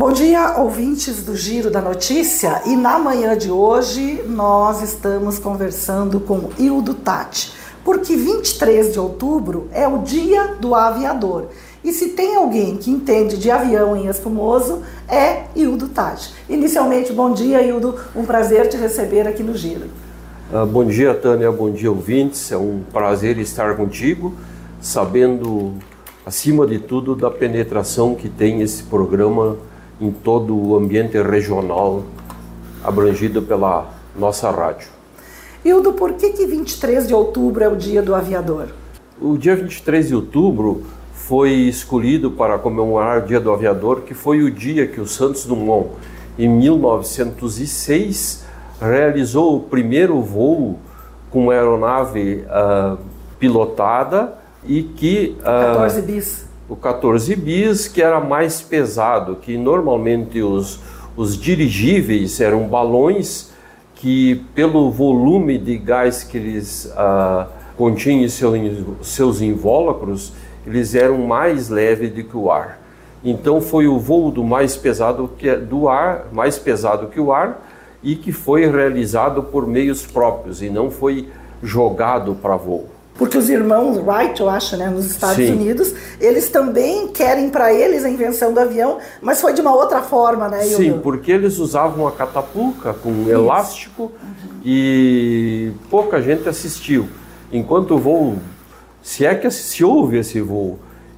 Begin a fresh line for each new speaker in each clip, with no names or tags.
Bom dia, ouvintes do Giro da Notícia, e na manhã de hoje nós estamos conversando com Hildo Tati, porque 23 de outubro é o Dia do Aviador. E se tem alguém que entende de avião em Espumoso, é Hildo Tati. Inicialmente, bom dia, Hildo, um prazer te receber aqui no Giro.
Bom dia, Tânia, bom dia, ouvintes. É um prazer estar contigo, sabendo, acima de tudo, da penetração que tem esse programa em todo o ambiente regional abrangido pela nossa rádio.
Hildo, por que 23 de outubro é o Dia do Aviador?
O dia 23 de outubro foi escolhido para comemorar o Dia do Aviador, que foi o dia que o Santos Dumont, em 1906, realizou o primeiro voo com aeronave pilotada e que...
14 bis.
O 14 bis, que era mais pesado, que normalmente os dirigíveis eram balões que, pelo volume de gás que eles continham em seus invólucros, eles eram mais leves do que o ar. Então foi o voo mais pesado que o ar e que foi realizado por meios próprios e não foi jogado para voo.
Porque os irmãos Wright, eu acho, né, nos Estados
Sim.
Unidos, eles também querem para eles a invenção do avião, mas foi de uma outra forma, né, Hildo?
Sim, porque eles usavam a catapulta com elástico e pouca gente assistiu. Enquanto o voo, se é que se houve esse voo,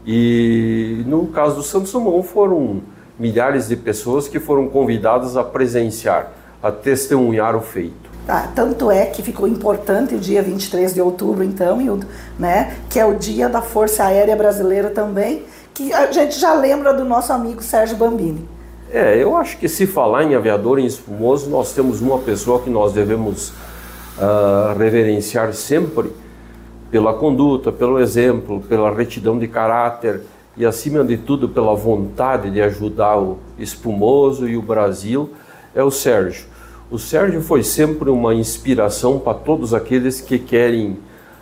e no caso do Santos Dumont foram milhares de pessoas que foram convidadas a presenciar, a testemunhar o feito.
Tanto é que ficou importante o dia 23 de outubro, então, Hildo, né, que é o dia da Força Aérea Brasileira também, que a gente já lembra do nosso amigo Sérgio Bambini.
Eu acho que se falar em aviador em Espumoso, nós temos uma pessoa que nós devemos reverenciar sempre pela conduta, pelo exemplo, pela retidão de caráter e, acima de tudo, pela vontade de ajudar o Espumoso e o Brasil, é o Sérgio. O Sérgio foi sempre uma inspiração para todos aqueles que querem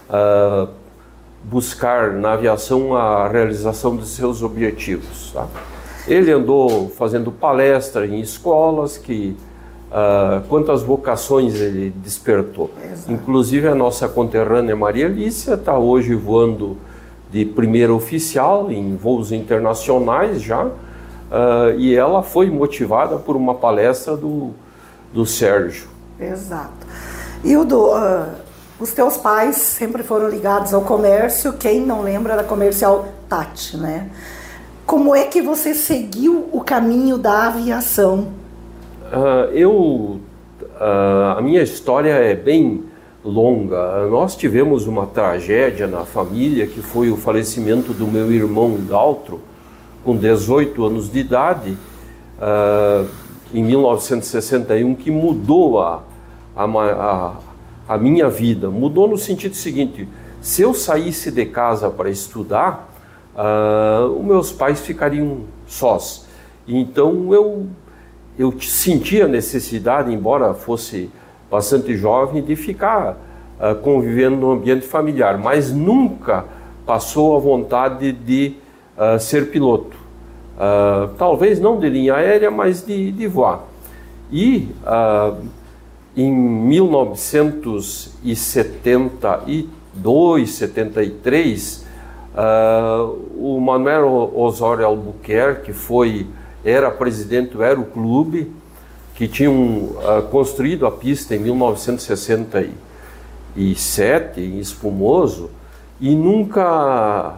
buscar na aviação a realização de seus objetivos. Tá? Ele andou fazendo palestra em escolas, quantas vocações ele despertou.
Exato.
Inclusive a nossa conterrânea Maria Lícia está hoje voando de primeira oficial em voos internacionais já, e ela foi motivada por uma palestra do Sérgio.
Exato. Hildo, os teus pais sempre foram ligados ao comércio, quem não lembra da Comercial Tati, né? Como é que você seguiu o caminho da aviação?
A minha história é bem longa. Nós tivemos uma tragédia na família, que foi o falecimento do meu irmão Daltro, com 18 anos de idade, em 1961, que mudou a minha vida. Mudou no sentido seguinte: se eu saísse de casa para estudar, os meus pais ficariam sós. Então eu sentia a necessidade, embora fosse bastante jovem, de ficar convivendo no ambiente familiar, mas nunca passou a vontade de ser piloto. Talvez não de linha aérea, mas de voar. E em 1972, 73, o Manuel Osório Albuquerque era presidente do Aeroclube, que tinham construído a pista em 1967, em Espumoso, e nunca...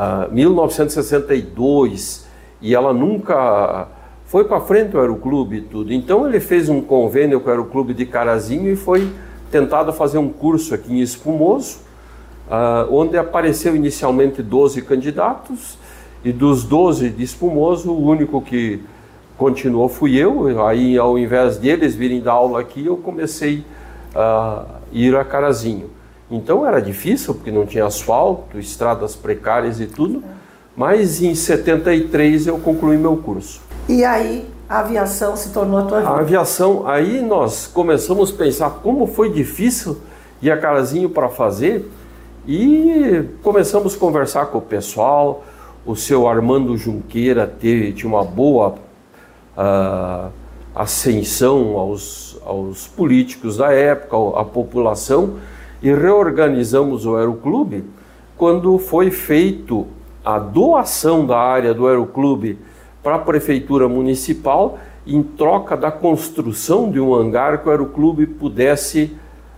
1962, e ela nunca foi para frente o Aeroclube e tudo. Então ele fez um convênio com o Aeroclube de Carazinho e foi tentado fazer um curso aqui em Espumoso, onde apareceu inicialmente 12 candidatos, e dos 12 de Espumoso, o único que continuou fui eu. Aí, ao invés deles virem dar aula aqui, eu comecei a ir a Carazinho. Então era difícil, porque não tinha asfalto, estradas precárias e tudo, mas em 73 eu concluí meu curso.
E aí a aviação se tornou a tua vida?
A aviação, aí nós começamos a pensar como foi difícil ir a Carazinho para fazer, e começamos a conversar com o pessoal. O seu Armando Junqueira tinha uma boa ascensão aos políticos da época, à população, e reorganizamos o Aeroclube quando foi feito a doação da área do Aeroclube para a Prefeitura Municipal em troca da construção de um hangar que o Aeroclube pudesse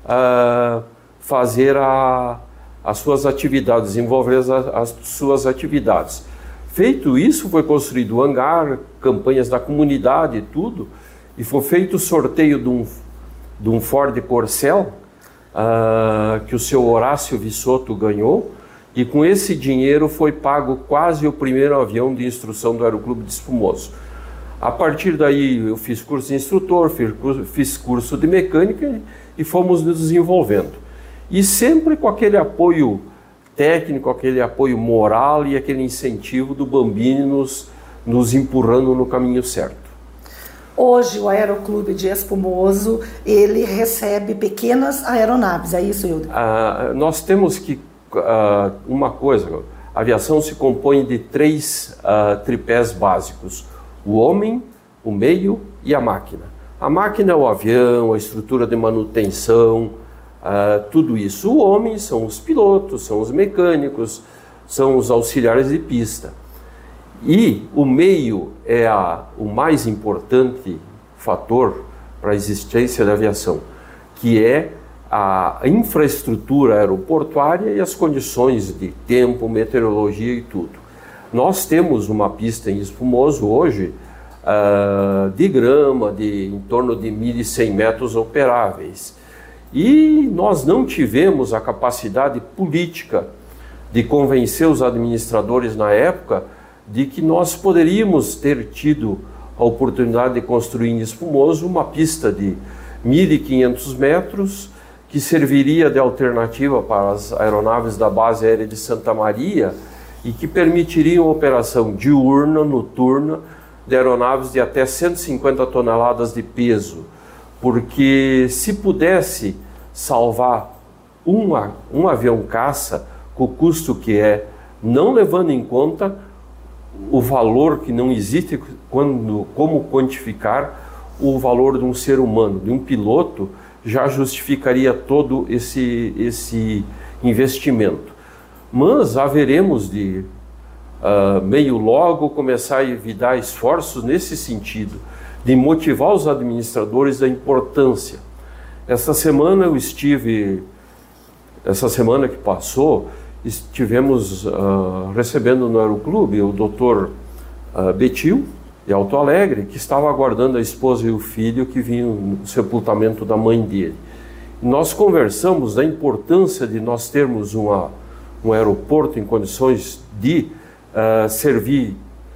fazer as suas atividades, desenvolver as suas atividades. Feito isso, foi construído o hangar, campanhas da comunidade e tudo, e foi feito o sorteio de um Ford Corcel, que o seu Horácio Vissotto ganhou, e com esse dinheiro foi pago quase o primeiro avião de instrução do Aeroclube de Espumoso. A partir daí eu fiz curso de instrutor, fiz curso de mecânica e fomos nos desenvolvendo. E sempre com aquele apoio técnico, aquele apoio moral e aquele incentivo do Bambini nos empurrando no caminho certo.
Hoje o Aeroclube de Espumoso, ele recebe pequenas aeronaves, é isso, Hildo?
Nós temos que, uma coisa, a aviação se compõe de 3 tripés básicos: o homem, o meio e a máquina. A máquina é o avião, a estrutura de manutenção, tudo isso. O homem são os pilotos, são os mecânicos, são os auxiliares de pista. E o meio é o mais importante fator para a existência da aviação, que é a infraestrutura aeroportuária e as condições de tempo, meteorologia e tudo. Nós temos uma pista em Espumoso hoje de grama, em torno de 1.100 metros operáveis. E nós não tivemos a capacidade política de convencer os administradores na época de que nós poderíamos ter tido a oportunidade de construir em Espumoso uma pista de 1.500 metros que serviria de alternativa para as aeronaves da base aérea de Santa Maria e que permitiriam a operação diurna, noturna, de aeronaves de até 150 toneladas de peso, porque se pudesse salvar um avião caça, com o custo que é, não levando em conta o valor que não existe como quantificar o valor de um ser humano, de um piloto, já justificaria todo esse investimento. Mas haveremos de meio logo começar a evitar esforços nesse sentido, de motivar os administradores da importância. Essa semana que passou, estivemos recebendo no Aeroclube o Dr. Betil, de Alto Alegre, que estava aguardando a esposa e o filho que vinham no sepultamento da mãe dele. E nós conversamos da importância de nós termos um aeroporto em condições de servir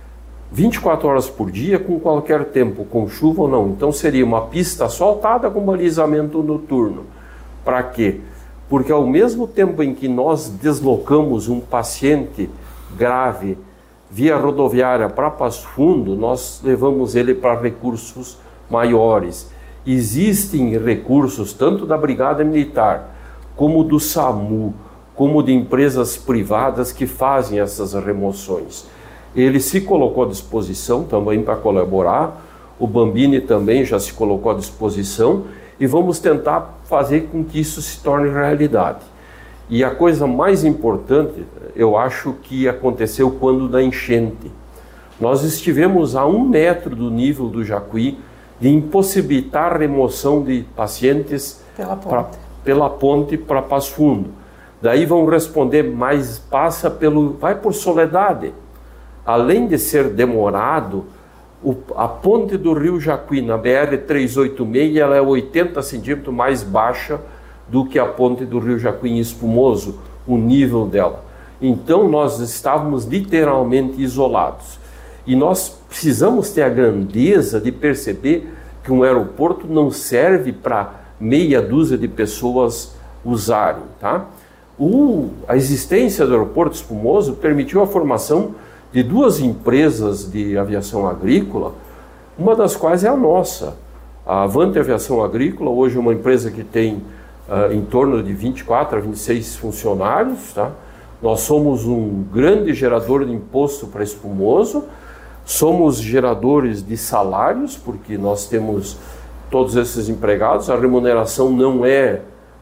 24 horas por dia com qualquer tempo, com chuva ou não. Então seria uma pista asfaltada com balizamento noturno. Para quê? Porque ao mesmo tempo em que nós deslocamos um paciente grave via rodoviária para Passo Fundo, nós levamos ele para recursos maiores. Existem recursos tanto da Brigada Militar, como do SAMU, como de empresas privadas que fazem essas remoções. Ele se colocou à disposição também para colaborar, o Bambini também já se colocou à disposição, e vamos tentar fazer com que isso se torne realidade. E a coisa mais importante, eu acho que aconteceu quando da enchente. Nós estivemos a 1 metro do nível do Jacuí de impossibilitar a remoção de pacientes pela ponte para Passo Fundo. Daí vão responder, mas vai por Soledade. Além de ser demorado, a ponte do Rio Jacuí, na BR-386, ela é 80 centímetros mais baixa do que a ponte do Rio Jacuí em Espumoso, o nível dela. Então nós estávamos literalmente isolados. E nós precisamos ter a grandeza de perceber que um aeroporto não serve para meia dúzia de pessoas usarem, tá? A existência do aeroporto Espumoso permitiu a formação de 2 empresas de aviação agrícola, uma das quais é a nossa. A Avante Aviação Agrícola, hoje é uma empresa que tem em torno de 24 a 26 funcionários, tá? Nós somos um grande gerador de imposto para Espumoso, Somos geradores de salários, porque nós temos todos esses empregados, a remuneração não é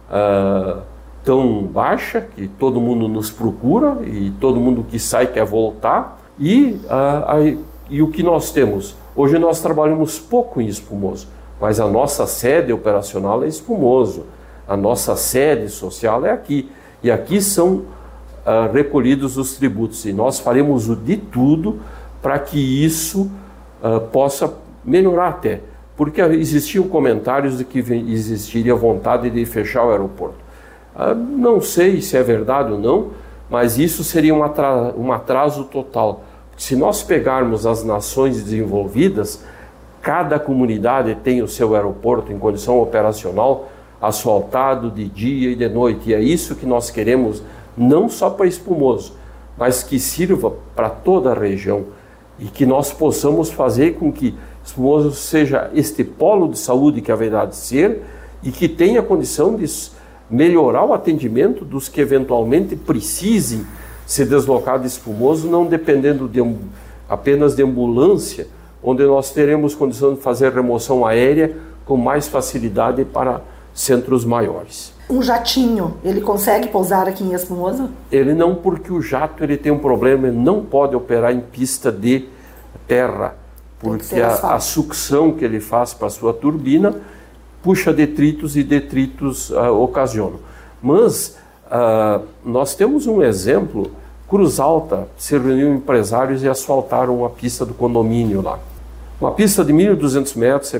tão baixa, que todo mundo nos procura e todo mundo que sai quer voltar. E o que nós temos? Hoje nós trabalhamos pouco em Espumoso, mas a nossa sede operacional é Espumoso, a nossa sede social é aqui, e aqui são recolhidos os tributos, e nós faremos o de tudo para que isso possa melhorar até, porque existiam comentários de que existiria vontade de fechar o aeroporto. Não sei se é verdade ou não, mas isso seria um atraso total. Se nós pegarmos as nações desenvolvidas, cada comunidade tem o seu aeroporto em condição operacional, asfaltado de dia e de noite, e é isso que nós queremos, não só para Espumoso, mas que sirva para toda a região, e que nós possamos fazer com que Espumoso seja este polo de saúde que haverá de ser, e que tenha condição de melhorar o atendimento dos que eventualmente precisem se deslocar de Espumoso, não dependendo apenas de ambulância, onde nós teremos condição de fazer remoção aérea com mais facilidade para centros maiores.
Um jatinho, ele consegue pousar aqui em Espumoso?
Ele não, porque o jato ele tem um problema, ele não pode operar em pista de terra, porque a sucção que ele faz para a sua turbina puxa detritos e detritos ocasionam. Mas nós temos um exemplo, Cruz Alta se reuniu empresários e asfaltaram uma pista do condomínio lá. Uma pista de 1.200 metros,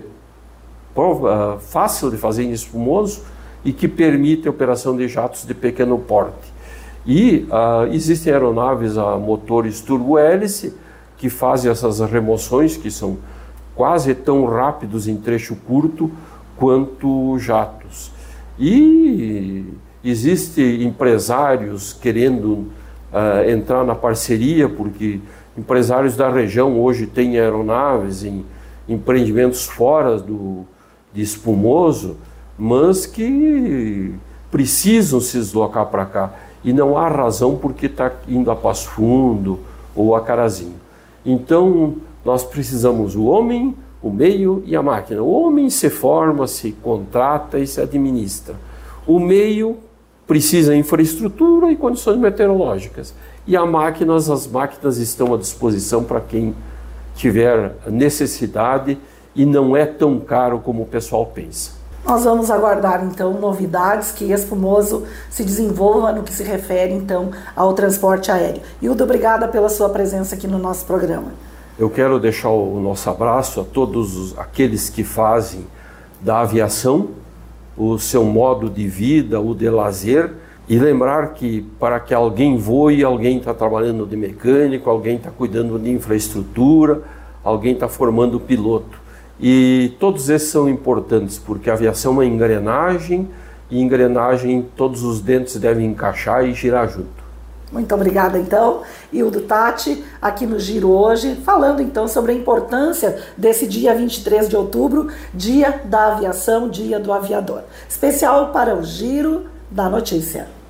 fácil de fazer em Espumoso e que permite a operação de jatos de pequeno porte. E existem aeronaves a motores turbo-hélice que fazem essas remoções, que são quase tão rápidos em trecho curto quanto jatos. E existem empresários querendo entrar na parceria, porque empresários da região hoje têm aeronaves em empreendimentos fora de Espumoso, mas que precisam se deslocar para cá. E não há razão porque está indo a Passo Fundo ou a Carazinho. Então, nós precisamos o homem, o meio e a máquina. O homem se forma, se contrata e se administra. O meio precisa de infraestrutura e condições meteorológicas. E as máquinas estão à disposição para quem tiver necessidade e não é tão caro como o pessoal pensa.
Nós vamos aguardar, então, novidades, que Espumoso se desenvolva no que se refere, então, ao transporte aéreo. Hildo, obrigada pela sua presença aqui no nosso programa.
Eu quero deixar o nosso abraço a todos aqueles que fazem da aviação o seu modo de vida, o de lazer, e lembrar que para que alguém voe, alguém está trabalhando de mecânico, alguém está cuidando de infraestrutura, alguém está formando piloto. E todos esses são importantes, porque a aviação é uma engrenagem, e engrenagem todos os dentes devem encaixar e girar junto.
Muito obrigada, então, Hildo Tati, aqui no Giro hoje, falando então sobre a importância desse dia 23 de outubro, Dia da Aviação, Dia do Aviador. Especial para o Giro da Notícia.